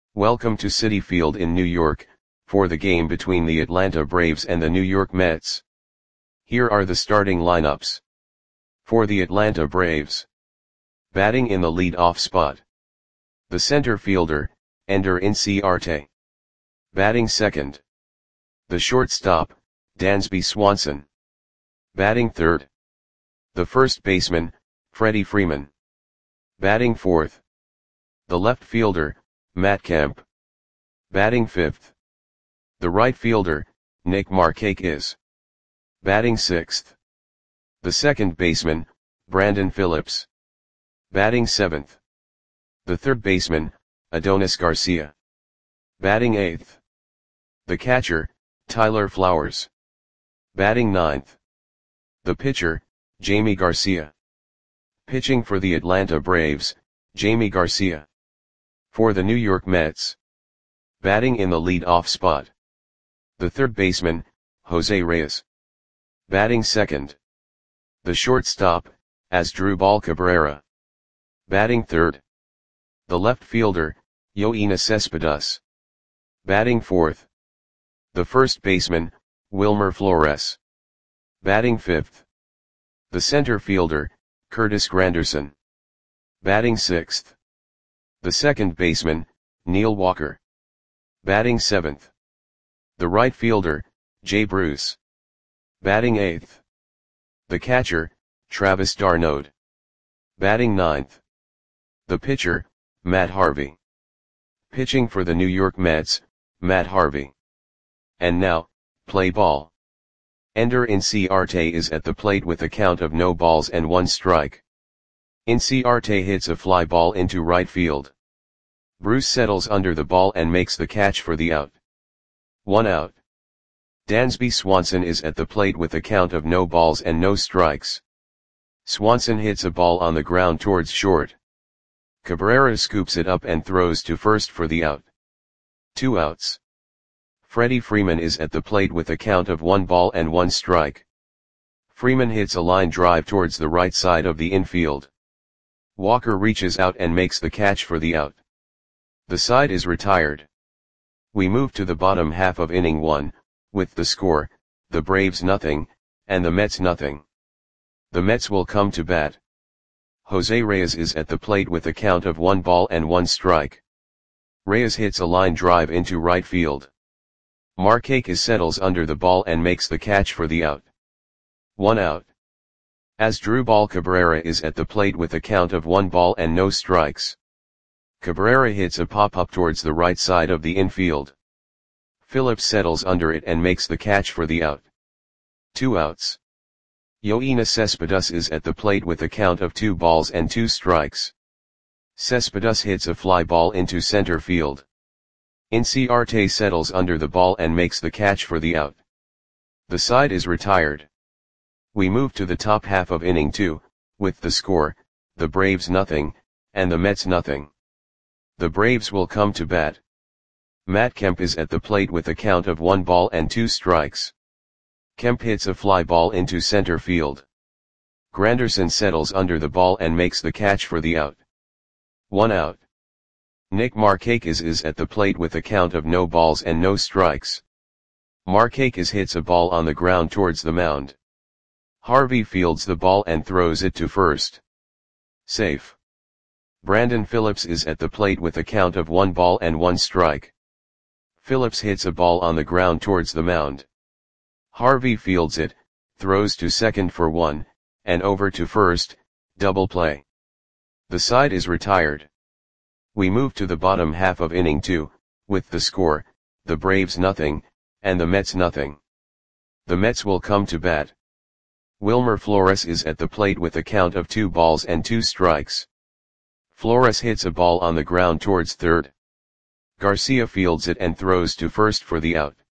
Welcome to Citi Field in New York, for the game between the Atlanta Braves and the New York Mets. Here are the starting lineups. For the Atlanta Braves. Batting in the lead-off spot. The center fielder, Ender Inciarte. Batting second. The shortstop, Dansby Swanson. Batting third. The first baseman, Freddie Freeman. Batting fourth. The left fielder, Matt Kemp. Batting fifth. The right fielder, Nick Markakis. Batting sixth. The second baseman, Brandon Phillips. Batting seventh. The third baseman, Adonis Garcia. Batting eighth. The catcher, Tyler Flowers. Batting ninth. The pitcher, Jamie Garcia. Pitching for the Atlanta Braves, Jamie Garcia. For the New York Mets. Batting in the lead-off spot. The third baseman, Jose Reyes. Batting second. The shortstop, Asdrubal Cabrera. Batting third. The left fielder, Yoenis Cespedes. Batting fourth. The first baseman, Wilmer Flores. Batting fifth. The center fielder, Curtis Granderson. Batting sixth. The second baseman, Neil Walker. Batting seventh. The right fielder, Jay Bruce. Batting eighth. The catcher, Travis d'Arnaud. Batting ninth. The pitcher, Matt Harvey. Pitching for the New York Mets, Matt Harvey. And now, play ball. Ender Inciarte is at the plate with a count of no balls and 1 strike. Inciarte hits a fly ball into right field. Bruce settles under the ball and makes the catch for the out. 1 out. Dansby Swanson is at the plate with a count of no balls and no strikes. Swanson hits a ball on the ground towards short. Cabrera scoops it up and throws to first for the out. 2 outs. Freddie Freeman is at the plate with a count of 1 ball and 1 strike. Freeman hits a line drive towards the right side of the infield. Walker reaches out and makes the catch for the out. The side is retired. We move to the bottom half of inning 1, with the score, the Braves nothing, and the Mets nothing. The Mets will come to bat. Jose Reyes is at the plate with a count of 1 ball and 1 strike. Reyes hits a line drive into right field. Markakis settles under the ball and makes the catch for the out. 1 out. Asdrubal Cabrera is at the plate with a count of 1 ball and no strikes. Cabrera hits a pop-up towards the right side of the infield. Phillips settles under it and makes the catch for the out. 2 outs. Yoenis Cespedes is at the plate with a count of 2 balls and 2 strikes. Cespedes hits a fly ball into center field. Inciarte settles under the ball and makes the catch for the out. The side is retired. We move to the top half of inning 2, with the score, the Braves nothing, and the Mets nothing. The Braves will come to bat. Matt Kemp is at the plate with a count of 1 ball and 2 strikes. Kemp hits a fly ball into center field. Granderson settles under the ball and makes the catch for the out. 1 out. Nick Markakis is at the plate with a count of no balls and no strikes. Markakis hits a ball on the ground towards the mound. Harvey fields the ball and throws it to first. Safe. Brandon Phillips is at the plate with a count of 1 ball and 1 strike. Phillips hits a ball on the ground towards the mound. Harvey fields it, throws to second for 1, and over to first, double play. The side is retired. We move to the bottom half of inning 2, with the score, the Braves nothing, and the Mets nothing. The Mets will come to bat. Wilmer Flores is at the plate with a count of 2 balls and 2 strikes. Flores hits a ball on the ground towards third. Garcia fields it and throws to first for the out.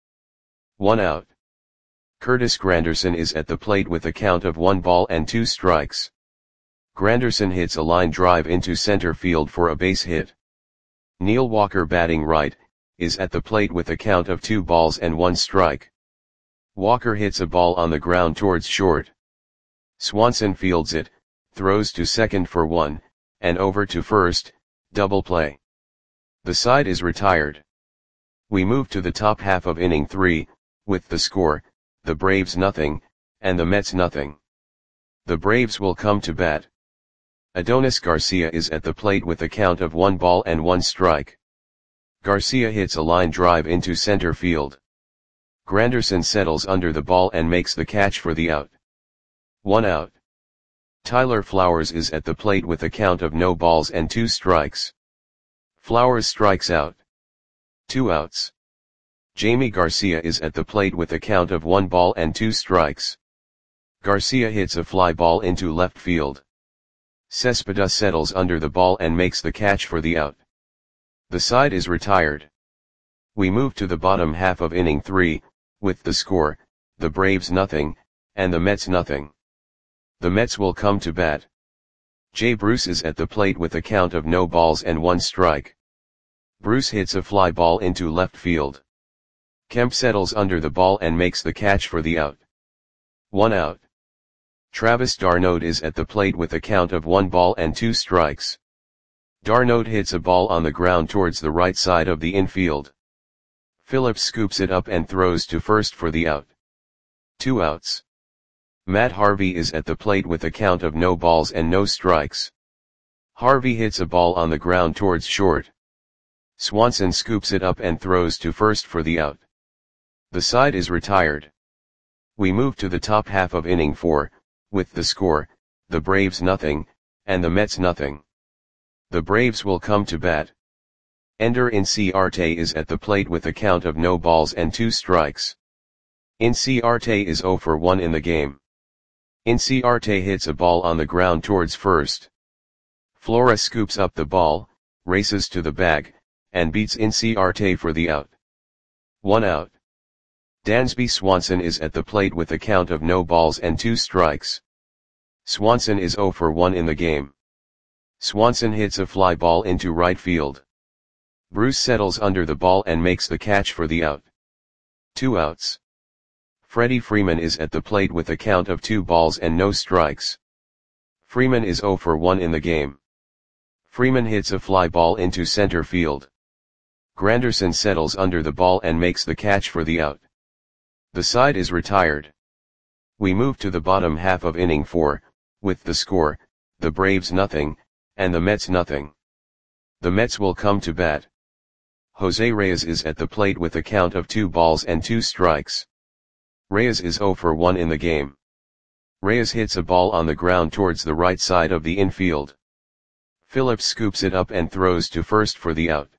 1 out. Curtis Granderson is at the plate with a count of 1 ball and 2 strikes. Granderson hits a line drive into center field for a base hit. Neil Walker, batting right, is at the plate with a count of 2 balls and 1 strike. Walker hits a ball on the ground towards short. Swanson fields it, throws to second for 1, and over to first, double play. The side is retired. We move to the top half of inning 3, with the score, the Braves nothing, and the Mets nothing. The Braves will come to bat. Adonis Garcia is at the plate with a count of 1 ball and 1 strike. Garcia hits a line drive into center field. Granderson settles under the ball and makes the catch for the out. 1 out. Tyler Flowers is at the plate with a count of no balls and 2 strikes. Flowers strikes out. 2 outs. Jamie Garcia is at the plate with a count of 1 ball and 2 strikes. Garcia hits a fly ball into left field. Cespedes settles under the ball and makes the catch for the out. The side is retired. We move to the bottom half of inning 3, with the score, the Braves nothing, and the Mets nothing. The Mets will come to bat. Jay Bruce is at the plate with a count of no balls and 1 strike. Bruce hits a fly ball into left field. Kemp settles under the ball and makes the catch for the out. 1 out. Travis d'Arnaud is at the plate with a count of 1 ball and 2 strikes. d'Arnaud hits a ball on the ground towards the right side of the infield. Phillips scoops it up and throws to first for the out. 2 outs. Matt Harvey is at the plate with a count of no balls and no strikes. Harvey hits a ball on the ground towards short. Swanson scoops it up and throws to first for the out. The side is retired. We move to the top half of inning 4, with the score, the Braves nothing, and the Mets nothing. The Braves will come to bat. Ender Inciarte is at the plate with a count of no balls and 2 strikes. Inciarte is 0 for 1 in the game. Inciarte hits a ball on the ground towards first. Flores scoops up the ball, races to the bag, and beats Inciarte for the out. 1 out. Dansby Swanson is at the plate with a count of no balls and 2 strikes. Swanson is 0 for 1 in the game. Swanson hits a fly ball into right field. Bruce settles under the ball and makes the catch for the out. 2 outs. Freddie Freeman is at the plate with a count of 2 balls and no strikes. Freeman is 0 for 1 in the game. Freeman hits a fly ball into center field. Granderson settles under the ball and makes the catch for the out. The side is retired. We move to the bottom half of inning 4, with the score, the Braves nothing, and the Mets nothing. The Mets will come to bat. Jose Reyes is at the plate with a count of 2 balls and 2 strikes. Reyes is 0 for 1 in the game. Reyes hits a ball on the ground towards the right side of the infield. Phillips scoops it up and throws to first for the out.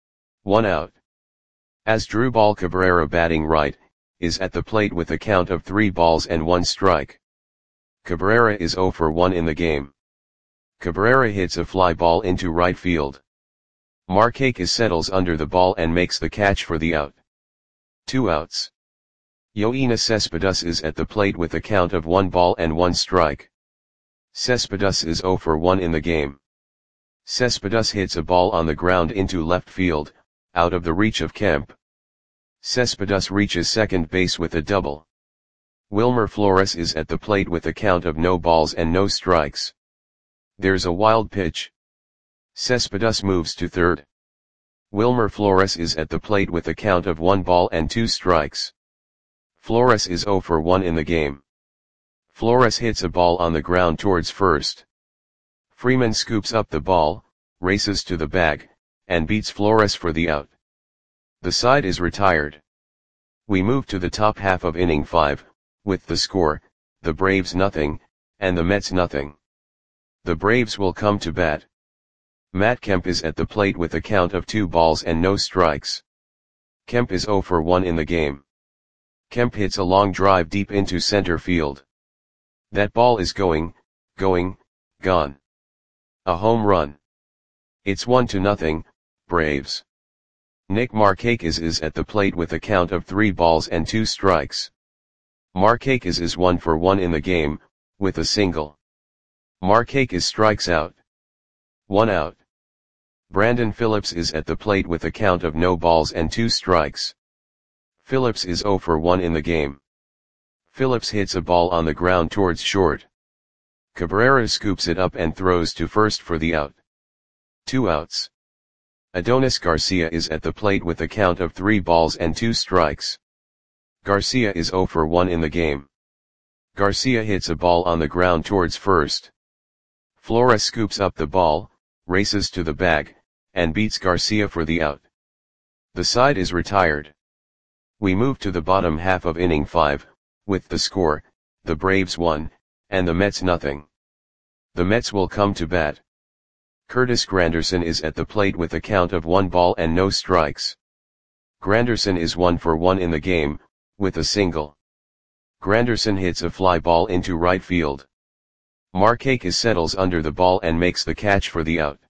1 out. Asdrubal Cabrera, batting right, is at the plate with a count of 3 balls and 1 strike. Cabrera is 0 for 1 in the game. Cabrera hits a fly ball into right field. Markakis settles under the ball and makes the catch for the out. 2 outs. Yoenis Cespedes is at the plate with a count of 1 ball and 1 strike. Cespedes is 0 for 1 in the game. Cespedes hits a ball on the ground into left field, out of the reach of Kemp. Cespedes reaches second base with a double. Wilmer Flores is at the plate with a count of no balls and no strikes. There's a wild pitch. Cespedes moves to third. Wilmer Flores is at the plate with a count of 1 ball and 2 strikes. Flores is 0 for 1 in the game. Flores hits a ball on the ground towards first. Freeman scoops up the ball, races to the bag, and beats Flores for the out. The side is retired. We move to the top half of inning 5, with the score, the Braves nothing, and the Mets nothing. The Braves will come to bat. Matt Kemp is at the plate with a count of 2 balls and no strikes. Kemp is 0 for 1 in the game. Kemp hits a long drive deep into center field. That ball is gone. A home run. It's 1-0, Braves. Nick Markakis is at the plate with a count of 3 balls and 2 strikes. Markakis is 1 for 1 in the game, with a single. Markakis strikes out. 1 out. Brandon Phillips is at the plate with a count of no balls and 2 strikes. Phillips is 0 for 1 in the game. Phillips hits a ball on the ground towards short. Cabrera scoops it up and throws to first for the out. 2 outs. Adonis Garcia is at the plate with a count of 3 balls and 2 strikes. Garcia is 0 for 1 in the game. Garcia hits a ball on the ground towards first. Flores scoops up the ball, races to the bag, and beats Garcia for the out. The side is retired. We move to the bottom half of inning 5, with the score, the Braves 1, and the Mets nothing. The Mets will come to bat. Curtis Granderson is at the plate with a count of 1 ball and no strikes. Granderson is 1 for 1 in the game, with a single. Granderson hits a fly ball into right field. Markakis settles under the ball and makes the catch for the out.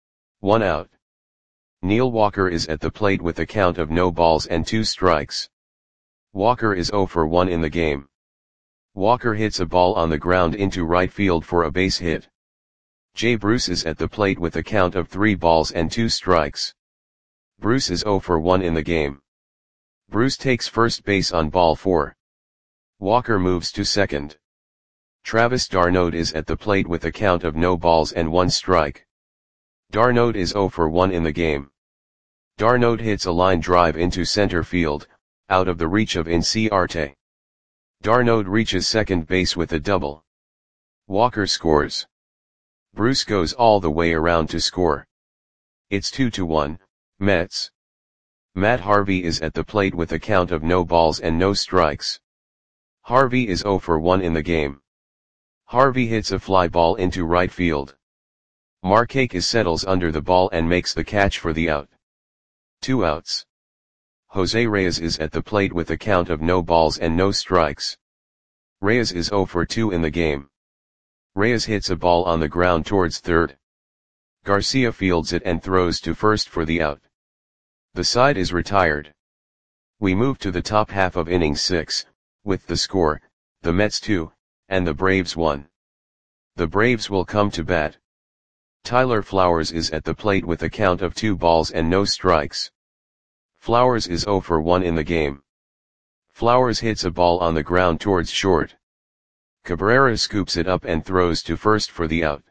1 out. Neil Walker is at the plate with a count of no balls and 2 strikes. Walker is 0 for 1 in the game. Walker hits a ball on the ground into right field for a base hit. Jay Bruce is at the plate with a count of 3 balls and 2 strikes. Bruce is 0 for 1 in the game. Bruce takes first base on ball 4. Walker moves to second. Travis d'Arnaud is at the plate with a count of no balls and 1 strike. d'Arnaud is 0 for 1 in the game. d'Arnaud hits a line drive into center field, out of the reach of Inciarte. d'Arnaud reaches second base with a double. Walker scores. Bruce goes all the way around to score. It's 2-1, Mets. Matt Harvey is at the plate with a count of no balls and no strikes. Harvey is 0 for 1 in the game. Harvey hits a fly ball into right field. Markakis settles under the ball and makes the catch for the out. 2 outs. Jose Reyes is at the plate with a count of no balls and no strikes. Reyes is 0 for 2 in the game. Reyes hits a ball on the ground towards third. Garcia fields it and throws to first for the out. The side is retired. We move to the top half of inning 6, with the score, the Mets 2, and the Braves 1. The Braves will come to bat. Tyler Flowers is at the plate with a count of 2 balls and no strikes. Flowers is 0 for 1 in the game. Flowers hits a ball on the ground towards short. Cabrera scoops it up and throws to first for the out.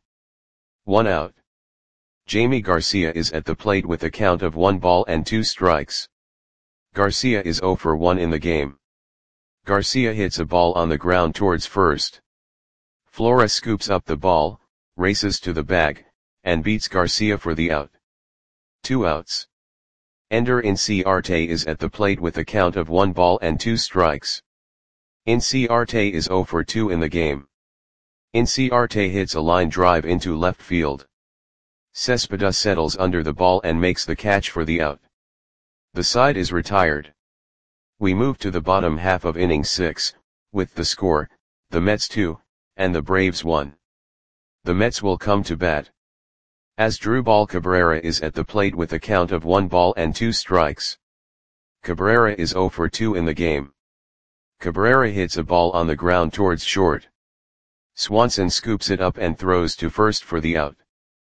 1 out. Jamie Garcia is at the plate with a count of 1 ball and 2 strikes. Garcia is 0 for 1 in the game. Garcia hits a ball on the ground towards first. Flores scoops up the ball, races to the bag, and beats Garcia for the out. 2 outs. Ender Inciarte is at the plate with a count of 1 ball and 2 strikes. Inciarte is 0 for 2 in the game. Inciarte hits a line drive into left field. Cespedes settles under the ball and makes the catch for the out. The side is retired. We move to the bottom half of inning 6, with the score, the Mets 2, and the Braves 1. The Mets will come to bat. Asdrubal Cabrera is at the plate with a count of 1 ball and 2 strikes. Cabrera is 0 for 2 in the game. Cabrera hits a ball on the ground towards short. Swanson scoops it up and throws to first for the out.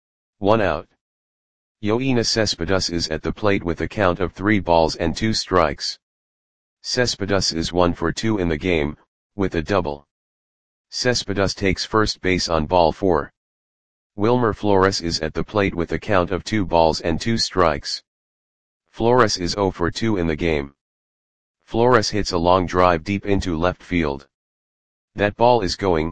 1 out. Yoenis Cespedes is at the plate with a count of 3 balls and 2 strikes. Cespedes is 1 for 2 in the game, with a double. Cespedes takes first base on ball 4. Wilmer Flores is at the plate with a count of 2 balls and 2 strikes. Flores is 0 for 2 in the game. Flores hits a long drive deep into left field. That ball is gone.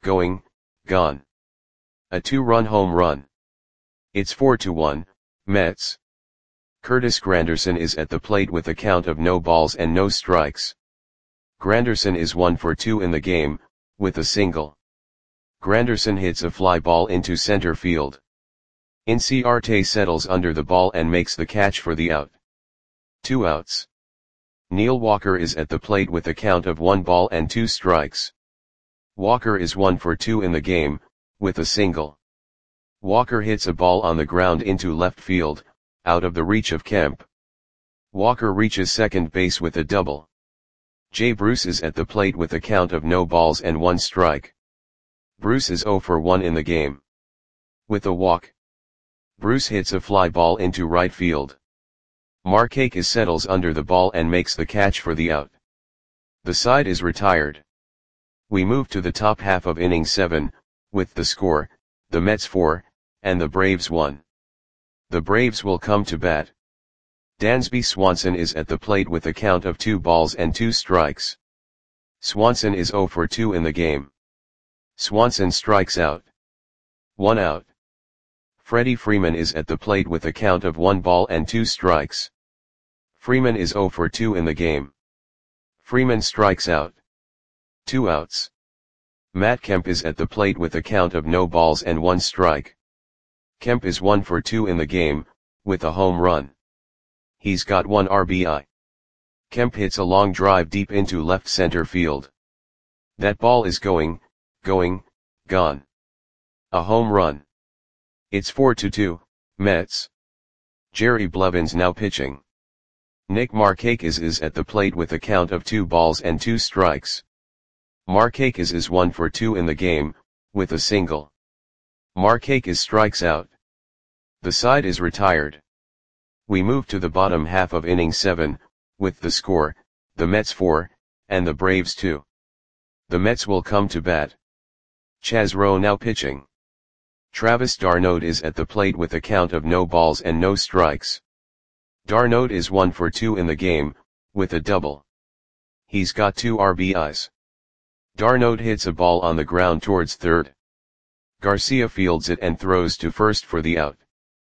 A 2-run home run. It's 4-1, Mets. Curtis Granderson is at the plate with a count of no balls and no strikes. Granderson is 1 for 2 in the game, with a single. Granderson hits a fly ball into center field. Inciarte settles under the ball and makes the catch for the out. 2 outs. Neil Walker is at the plate with a count of 1 ball and 2 strikes. Walker is 1 for 2 in the game, with a single. Walker hits a ball on the ground into left field, out of the reach of Kemp. Walker reaches second base with a double. Jay Bruce is at the plate with a count of no balls and 1 strike. Bruce is 0 for 1 in the game. With a walk. Bruce hits a fly ball into right field. Markakis settles under the ball and makes the catch for the out. The side is retired. We move to the top half of inning 7, with the score, the Mets 4, and the Braves 1. The Braves will come to bat. Dansby Swanson is at the plate with a count of 2 balls and 2 strikes. Swanson is 0 for 2 in the game. Swanson strikes out. 1 out. Freddie Freeman is at the plate with a count of 1 ball and 2 strikes. Freeman is 0 for 2 in the game. Freeman strikes out. 2 outs. Matt Kemp is at the plate with a count of no balls and 1 strike. Kemp is 1 for 2 in the game, with a home run. He's got 1 RBI. Kemp hits a long drive deep into left center field. That ball is gone. A home run. It's 4-2, Mets. Jerry Blevins now pitching. Nick Markakis is at the plate with a count of 2 balls and 2 strikes. Markakis is 1 for 2 in the game, with a single. Markakis strikes out. The side is retired. We move to the bottom half of inning 7, with the score, the Mets 4, and the Braves 2. The Mets will come to bat. Chaz Roe now pitching. Travis d'Arnaud is at the plate with a count of no balls and no strikes. d'Arnaud is 1 for 2 in the game, with a double. He's got 2 RBIs. d'Arnaud hits a ball on the ground towards third. Garcia fields it and throws to first for the out.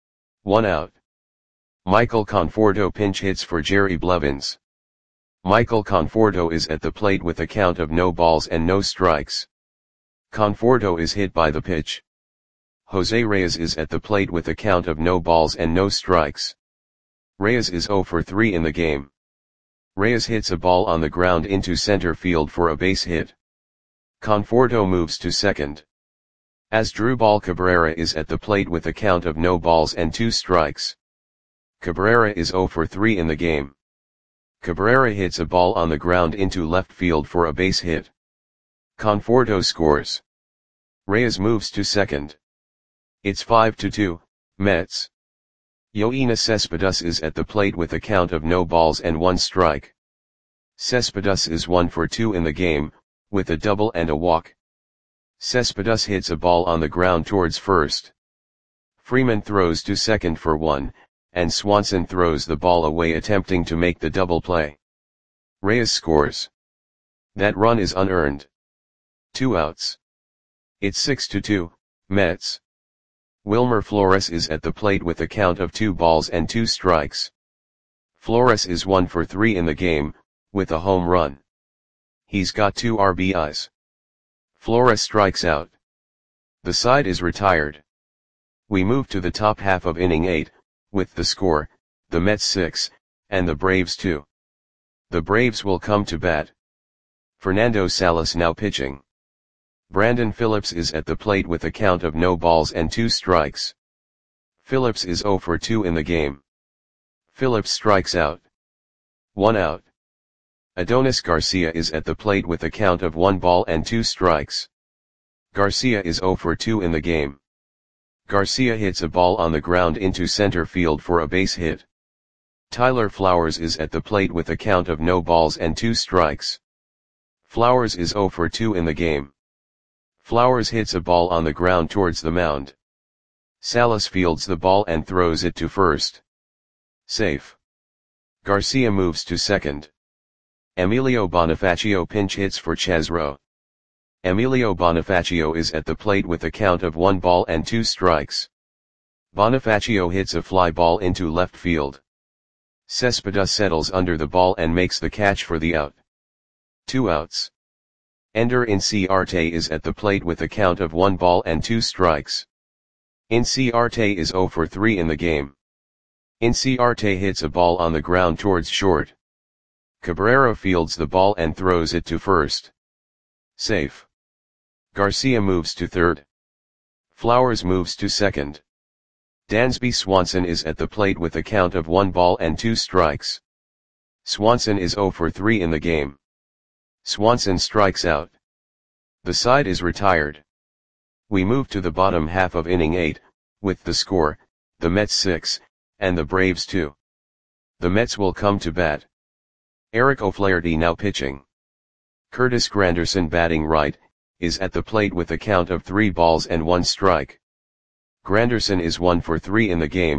1 out. Michael Conforto pinch hits for Jerry Blevins. Michael Conforto is at the plate with a count of no balls and no strikes. Conforto is hit by the pitch. Jose Reyes is at the plate with a count of no balls and no strikes. Reyes is 0 for 3 in the game. Reyes hits a ball on the ground into center field for a base hit. Conforto moves to second. Asdrubal Cabrera is at the plate with a count of no balls and 2 strikes. Cabrera is 0 for 3 in the game. Cabrera hits a ball on the ground into left field for a base hit. Conforto scores. Reyes moves to second. It's 5-2, Mets. Yoenis Cespedes is at the plate with a count of no balls and 1 strike. Cespedes is 1 for 2 in the game, with a double and a walk. Cespedes hits a ball on the ground towards first. Freeman throws to second for 1, and Swanson throws the ball away attempting to make the double play. Reyes scores. That run is unearned. 2 outs. It's 6-2, Mets. Wilmer Flores is at the plate with a count of 2 balls and 2 strikes. Flores is 1 for 3 in the game, with a home run. He's got 2 RBIs. Flores strikes out. The side is retired. We move to the top half of inning 8, with the score, the Mets 6, and the Braves 2. The Braves will come to bat. Fernando Salas now pitching. Brandon Phillips is at the plate with a count of no balls and 2 strikes. Phillips is 0 for 2 in the game. Phillips strikes out. 1 out. Adonis Garcia is at the plate with a count of 1 ball and 2 strikes. Garcia is 0 for 2 in the game. Garcia hits a ball on the ground into center field for a base hit. Tyler Flowers is at the plate with a count of no balls and 2 strikes. Flowers is 0 for 2 in the game. Flowers hits a ball on the ground towards the mound. Salas fields the ball and throws it to first. Safe. Garcia moves to second. Emilio Bonifacio pinch hits for Chaz Roe. Emilio Bonifacio is at the plate with a count of 1 ball and 2 strikes. Bonifacio hits a fly ball into left field. Cespedes settles under the ball and makes the catch for the out. 2 outs. Ender Inciarte is at the plate with a count of 1 ball and 2 strikes. Inciarte is 0 for 3 in the game. Inciarte hits a ball on the ground towards short. Cabrera fields the ball and throws it to first. Safe. Garcia moves to third. Flowers moves to second. Dansby Swanson is at the plate with a count of 1 ball and 2 strikes. Swanson is 0 for 3 in the game. Swanson strikes out. The side is retired. We move to the bottom half of inning 8, with the score, the Mets 6, and the Braves 2. The Mets will come to bat. Eric O'Flaherty now pitching. Curtis Granderson batting right, is at the plate with a count of 3 balls and 1 strike. Granderson is 1 for 3 in the game,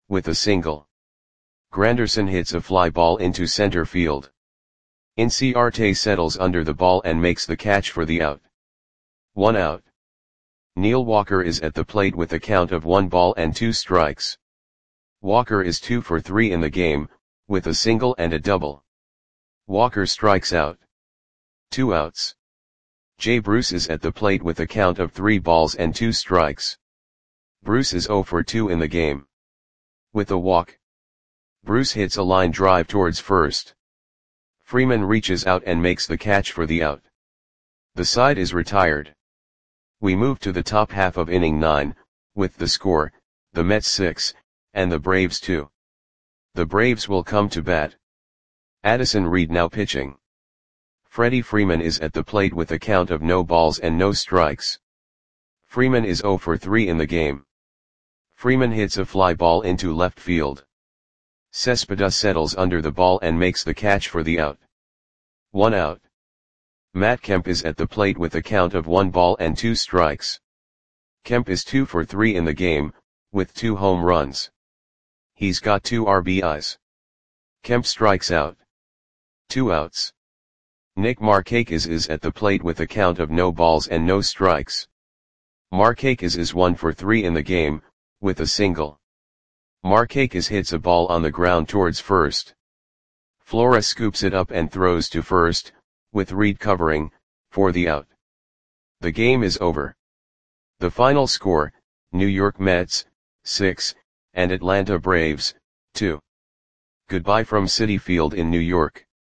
with a single. Granderson hits a fly ball into center field. Inciarte settles under the ball and makes the catch for the out. 1 out. Neil Walker is at the plate with a count of 1 ball and 2 strikes. Walker is 2 for 3 in the game, with a single and a double. Walker strikes out. 2 outs. Jay Bruce is at the plate with a count of 3 balls and 2 strikes. Bruce is 0 for 2 in the game. With a walk, Bruce hits a line drive towards first. Freeman reaches out and makes the catch for the out. The side is retired. We move to the top half of inning 9, with the score, the Mets 6, and the Braves 2. The Braves will come to bat. Addison Reed now pitching. Freddie Freeman is at the plate with a count of no balls and no strikes. Freeman is 0 for 3 in the game. Freeman hits a fly ball into left field. Cespedes settles under the ball and makes the catch for the out. 1 out. Matt Kemp is at the plate with a count of 1 ball and 2 strikes. Kemp is 2 for 3 in the game, with 2 home runs. He's got 2 RBIs. Kemp strikes out. 2 outs. Nick Markakis is at the plate with a count of no balls and no strikes. Markakis is 1 for 3 in the game, with a single. Markakis hits a ball on the ground towards first. Flores scoops it up and throws to first, with Reed covering, for the out. The game is over. The final score, New York Mets, 6, and Atlanta Braves, 2. Goodbye from Citi Field in New York.